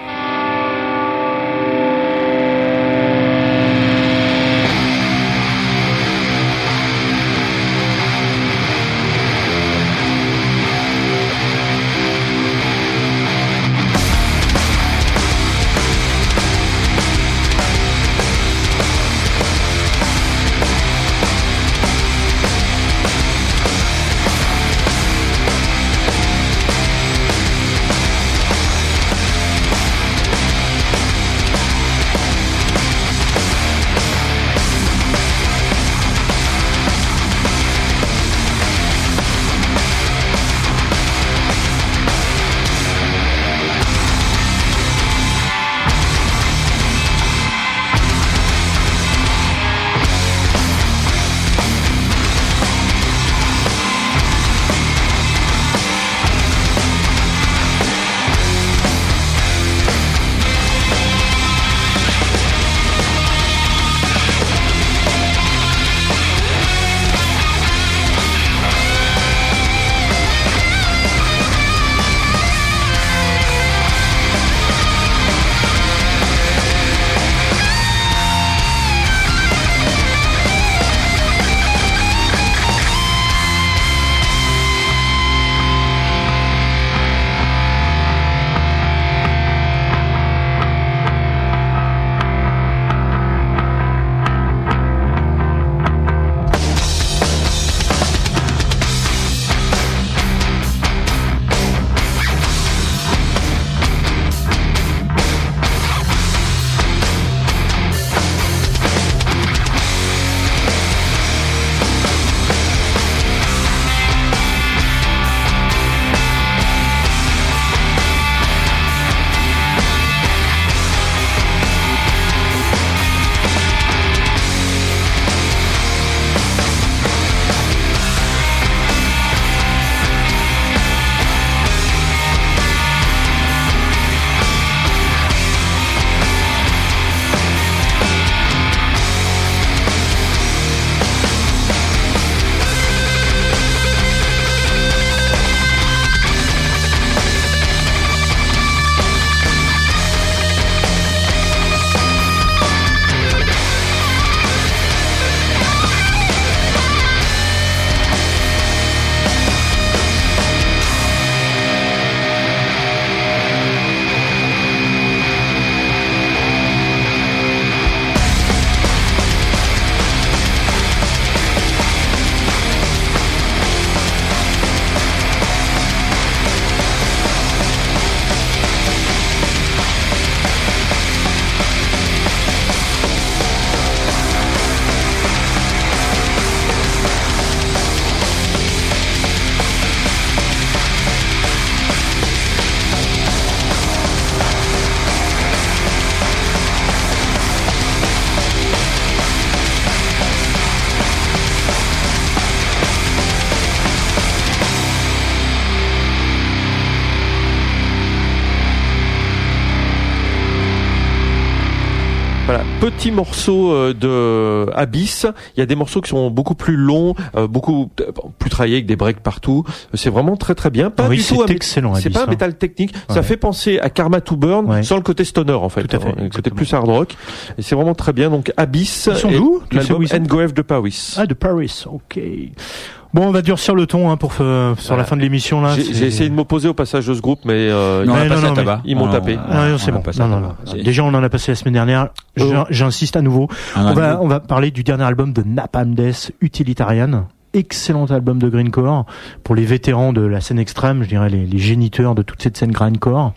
Voilà, petit morceau euh, de Abyss. Il y a des morceaux qui sont beaucoup plus longs, euh, beaucoup euh, plus travaillés avec des breaks partout. C'est vraiment très très bien. Pas oui, du c'est tout un, excellent. c'est Abyss, pas un hein. métal technique. Ouais. Ça fait penser à Karma to Burn Ouais. sans le côté stoner en fait. Tout à fait, Le côté exactement. plus hard rock. Et c'est vraiment très bien. Donc Abyss Ils sont et d'où? Tu sais l'album où ils sont Engrave de Paris. Ah, de Paris, ok. Bon, on va durcir le ton hein, pour euh, sur Voilà. la fin de l'émission là. J'ai, c'est- j'ai essayé de m'opposer au passage de ce groupe, mais euh, Non, on Ouais, a non, passé non, à mais tabac. ils m'ont On- tapé. on- Ah, non, c'est on bon. a passé Non, à non, tabac. non. C'est- Déjà, on en a passé la semaine dernière. Je- Oh. J'insiste à nouveau. Un On à va, nouveau. on va parler du dernier album de Napalm Death, Utilitarian. Excellent album de grindcore pour les vétérans de la scène extrême, je dirais les, les géniteurs de toute cette scène grindcore.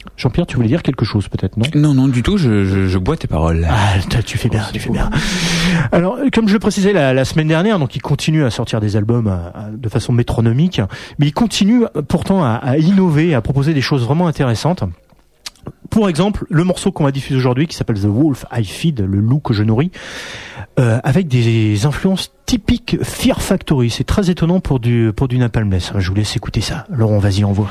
Jean-Pierre, tu voulais dire quelque chose peut-être, non ? Non, non, du tout, je, je, je bois tes paroles. Ah, tu fais bien, tu fais bien. Alors, comme je le précisais la, la semaine dernière, donc il continue à sortir des albums à, à, de façon métronomique, mais il continue pourtant à, à innover, à proposer des choses vraiment intéressantes. Pour exemple, le morceau qu'on va diffuser aujourd'hui, qui s'appelle The Wolf I Feed, le loup que je nourris, euh, avec des influences typiques Fear Factory. C'est très étonnant pour du, pour du Napalm Death. Je vous laisse écouter ça. Laurent, vas-y, envoie.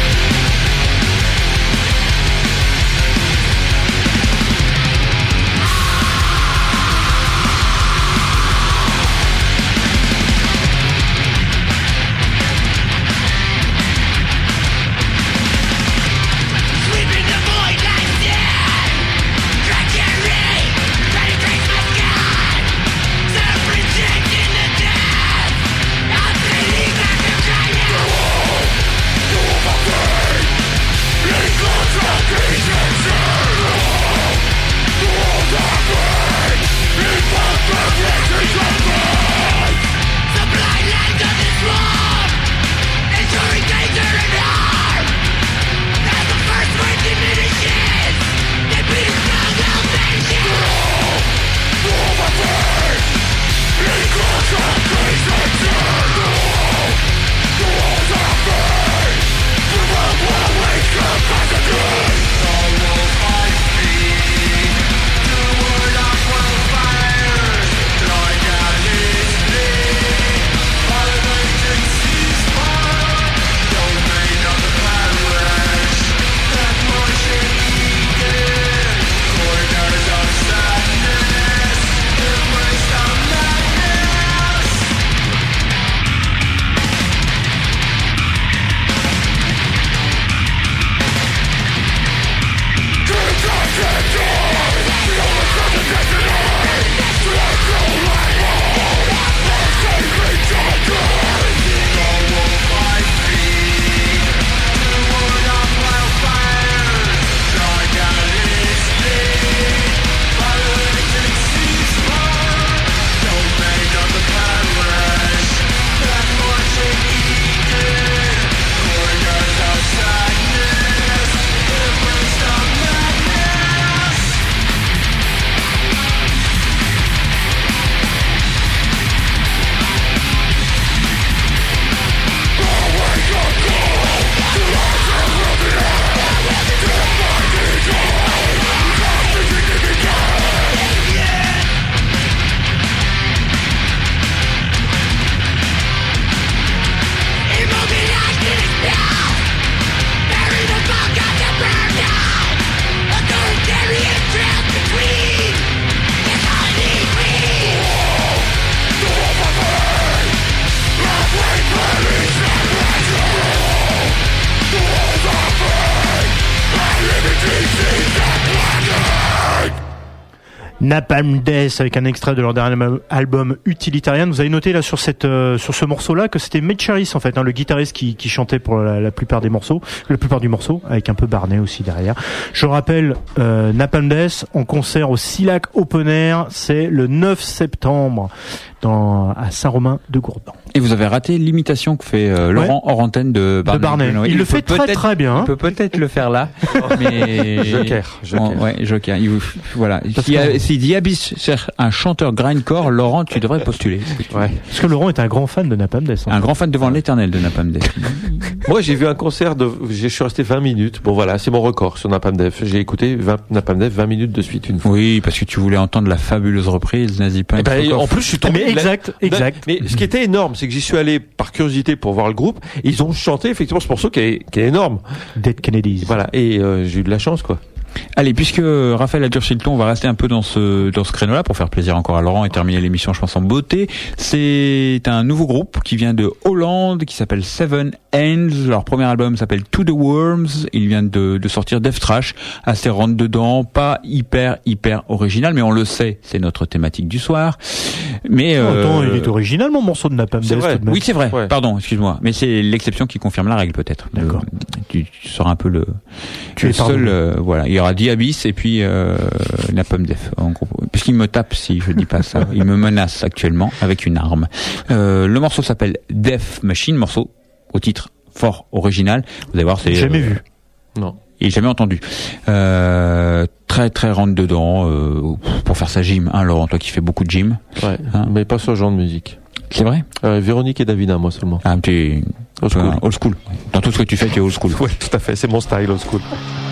Napalm Death avec un extrait de leur dernier album Utilitarian. Vous avez noté là sur cette euh, sur ce morceau-là que c'était Mitch Harris en fait, hein, le guitariste qui, qui chantait pour la, la plupart des morceaux, la plupart du morceau, avec un peu Barney aussi derrière. Je rappelle euh, Napalm Death en concert au Silac Open Air, c'est le neuf septembre dans à Saint-Romain de Gourdon. Et vous avez raté l'imitation que fait euh, Laurent ouais. hors antenne de Barney. De Barney. Il, il le fait très très bien. Il peut peut-être le faire là, mais Joker. Joker. Oh, ouais, Joker. Il, voilà. S'il a, si Diabis cherche un chanteur grindcore, Laurent, tu devrais postuler. Ouais. Parce que Laurent est un grand fan de Napalm Death. Un grand fan devant l'éternel de Napalm Death. Moi, j'ai vu un concert de, je suis resté vingt minutes. Bon voilà, c'est mon record sur Napalm Death. J'ai écouté vingt, Napalm Death vingt minutes de suite une fois. Oui, parce que tu voulais entendre la fabuleuse reprise Nazi Punk. Eh ben, en plus, je suis tombé. Mais exact, exact. Mais ce qui était énorme, c'est que j'y suis allé par curiosité pour voir le groupe. Et ils ont chanté effectivement ce morceau qui est, qui est énorme. Dead Kennedys. Voilà. Et euh, j'ai eu de la chance, quoi. Allez, puisque Raphaël a durci le ton, on va rester un peu dans ce dans ce créneau-là pour faire plaisir encore à Laurent et terminer l'émission, je pense, en beauté. C'est un nouveau groupe qui vient de Hollande, qui s'appelle Seven Hands. Leur premier album s'appelle To the Worms. Il vient de, de sortir Death Trash, assez rentre dedans, pas hyper hyper original, mais on le sait, c'est notre thématique du soir. Mais euh, attends, il est euh, original mon morceau de Napalm Death. Oui, c'est vrai. Ouais. Pardon, excuse-moi, mais c'est l'exception qui confirme la règle peut-être. D'accord. Le, tu, tu seras un peu le, tu le es seul. Euh, voilà, il y aura Diabis et puis euh, Napalm Death en gros. Parce qu'il me tape si je dis pas ça. Il me menace actuellement avec une arme. Euh, le morceau s'appelle Death Machine, morceau au titre fort original. Vous allez voir, c'est jamais euh, vu. Non. et jamais entendu. Euh, très très rentre dedans euh, pour faire sa gym. Hein, Laurent, toi qui fais beaucoup de gym. Ouais. Hein, mais pas ce genre de musique. C'est vrai. Euh, Véronique et Davina, moi seulement. Ah, t'es old school. Euh, old school. Dans tout ce que tu fais, tu es old school. Ouais, tout à fait. C'est mon style old school.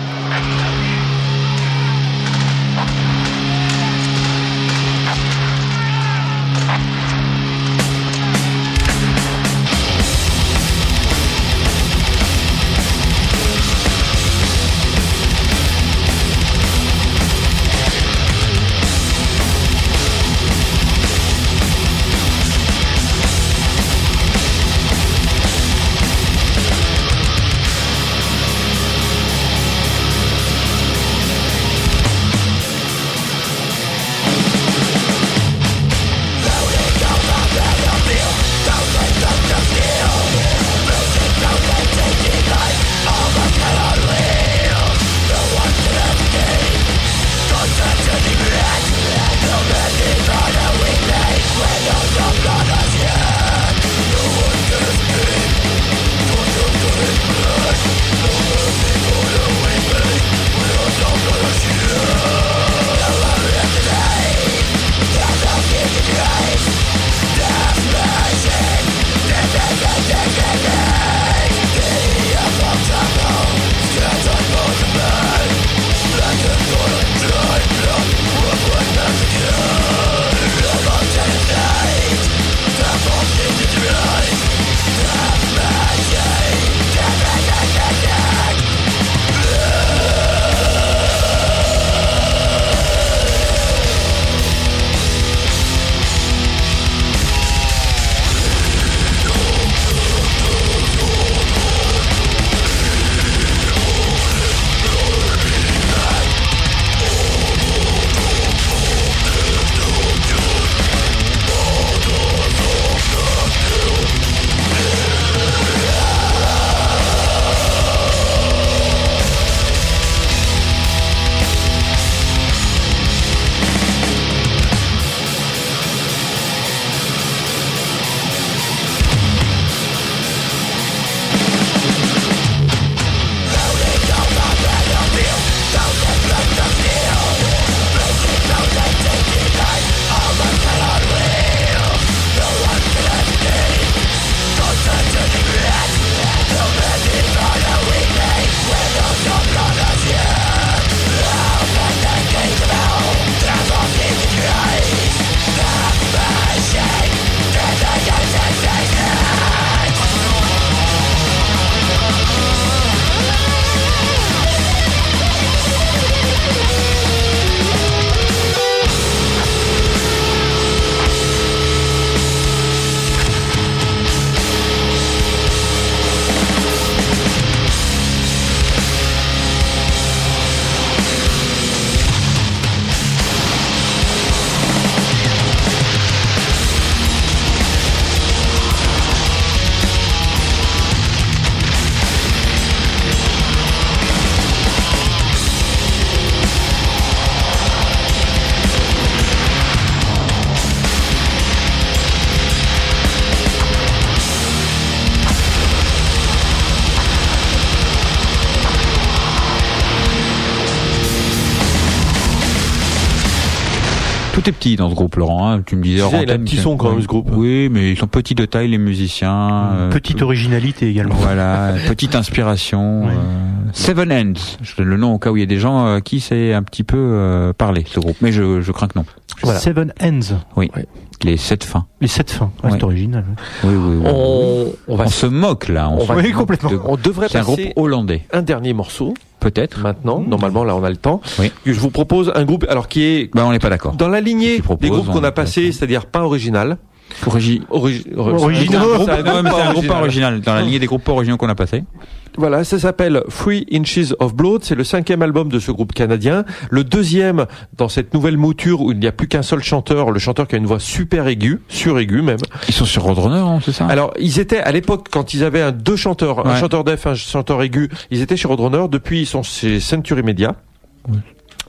Tout est petit dans ce groupe, Laurent. Hein. Tu me disais. Il a un petit son quand même, ce groupe. Oui, mais ils sont petits de taille, les musiciens. Euh, petite euh, originalité également. Voilà, petite inspiration. Ouais. Euh, Seven Ends. Je donne le nom au cas où il y a des gens euh, qui sait un petit peu euh, parler, ce groupe. Mais je, je crains que non. Voilà. Seven Ends. Oui. Ouais. Les sept fins. Les sept fins. Ouais, ouais. C'est original. Oui, oui, oui. On, on, va on se moque là. On, on va oui, complètement. De, on devrait c'est passer un groupe hollandais. Un dernier morceau. Peut-être. Maintenant, mmh. Normalement, là, on a le temps. Oui. Je vous propose un groupe, alors qui est. Ben, on n'est pas d'accord. Dans la lignée des groupes qu'on a passés, c'est-à-dire pas original. Origi... Origi... Original. C'est un, groupe, un groupe pas original. Dans la lignée des groupes pas originaux qu'on a passés. Voilà, ça s'appelle Three Inches of Blood. C'est le cinquième album de ce groupe canadien. Le deuxième dans cette nouvelle mouture où il n'y a plus qu'un seul chanteur, le chanteur qui a une voix super aiguë, sur-aiguë même. Ils sont sur Roadrunner, hein, c'est ça? Alors, ils étaient, à l'époque, quand ils avaient un, deux chanteurs, ouais. un chanteur def, un chanteur aigu, ils étaient chez Roadrunner. Depuis, ils sont chez Century Media. Ouais.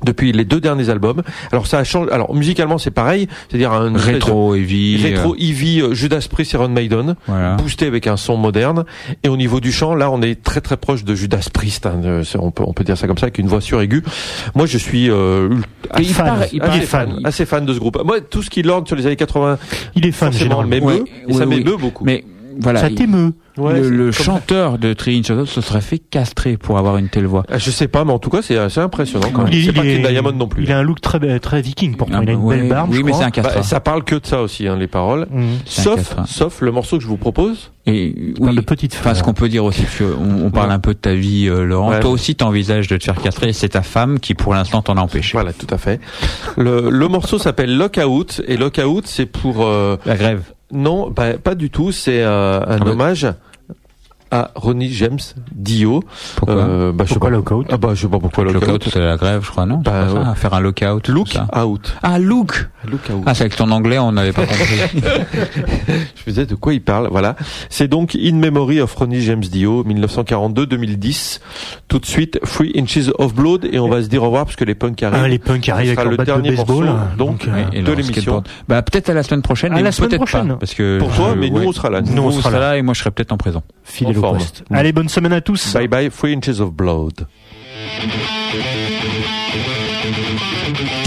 depuis les deux derniers albums. Alors ça a changé. Alors musicalement c'est pareil, c'est-à-dire un rétro heavy, rétro heavy, euh, Judas Priest, Iron Maiden, voilà. boosté avec un son moderne. Et au niveau du chant, là on est très très proche de Judas Priest. Hein, de, on peut on peut dire ça comme ça, avec une voix suraiguë. Moi je suis euh, assez, il fan, assez, assez, fan, assez fan de ce groupe. Moi tout ce qui lorde sur les années quatre-vingts, il est fan généralement. M'émeut, ouais, et ouais, ça oui. m'émeut beaucoup. Mais voilà, ça t'émeut. Ouais, le le comme... chanteur de Three Inch Out se serait fait castrer pour avoir une telle voix. Je sais pas, mais en tout cas c'est assez impressionnant. Quand il, c'est il pas est, King Diamond non plus. Il a un look très très viking pourtant. Ah, il a une ouais, belle barbe. Oui, je mais crois. c'est un castre. Bah, ça parle que de ça aussi, hein, les paroles. Mmh. Sauf sauf le morceau que je vous propose. Et oui, de petite. Enfin, ce qu'on peut dire aussi, parce qu'on on parle ouais. un peu de ta vie, euh, Laurent. Ouais. Toi aussi, t'envisages de te faire castrer. C'est ta femme qui, pour l'instant, t'en a empêché. Voilà, tout à fait. Le, le morceau s'appelle Lockout, et Lockout, c'est pour euh, la grève. Non, bah, pas du tout. C'est euh, un ah, hommage. À Ronnie James Dio. Pourquoi, euh, bah, pourquoi je sais lockout Ah bah je sais pas pourquoi lockout. Lockout c'est la grève, je crois, non? Bah, c'est pas ça, faire un lockout. Look out. Ah look. Look out. Ah c'est avec ton anglais, on n'avait pas compris. Je me disais de quoi il parle. Voilà. C'est donc In Memory of Ronnie James Dio, dix-neuf cent quarante-deux deux mille dix. Tout de suite, Three Inches of Blood, et on va se dire au revoir parce que les punks arrivent. Ah, les punks arrivent avec le leur dernier batte de baseball. Morceau, donc, donc euh, de l'émission. Bah peut-être à la semaine prochaine. À mais la semaine peut-être prochaine. Pas, parce que pour toi, je, mais ouais. nous on sera là. Nous, on sera là. là et moi je serai peut-être en prison. Fidèle au poste. Allez, bonne semaine à tous. Bye bye, Three Inches of Blood.